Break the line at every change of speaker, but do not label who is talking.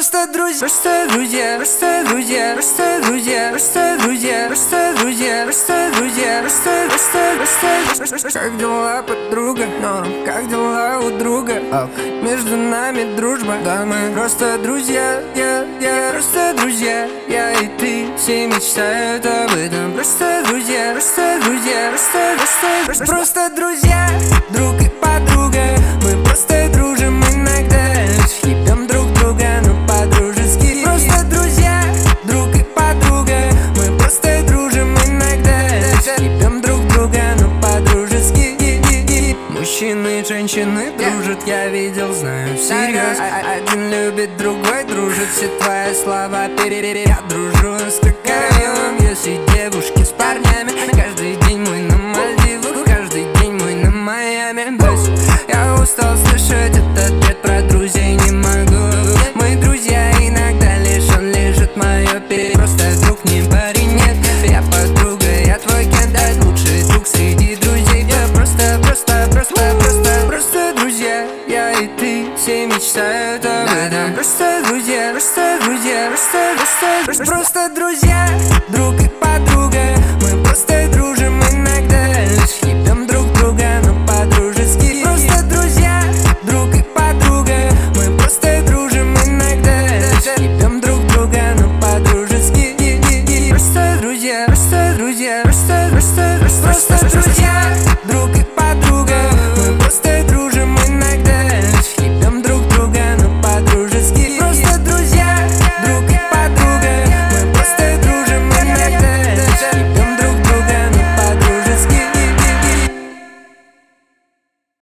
Просто друзья, просто друзья, просто друзья, просто друзья, просто друзья, просто друзья, просто друзья, просто. Как дела, подруга? Как дела у друга? Между нами дружба, да мы просто друзья, я просто друзья, я и ты, все мечтают об этом. Просто друзья, просто друзья, просто друзья, друг и подруга. Мы просто дружим иногда, ебем друг друга, но по-дружески. Просто друзья, друг и подруга. Мы просто дружим иногда, ебем друг друга, но по-дружески. Мужчины и женщины дружат, я видел, знаю всерьез. Один любит, другой дружит, все твои слова я дружу с крокодилом. Если девушки с парнями, каждый день мой на Мальдивах, каждый день мой на Майами. Я устал слышать этот ответ про друзей, не могу. Мы друзья, иногда лишь он лежит мое перед. Просто друг, не парень, нет. Я подруга, я твой кент, лучший друг среди друзей. Я просто друзья, я и ты, все мечтают об этом. Просто друзья, просто друзья, просто друзья, друг и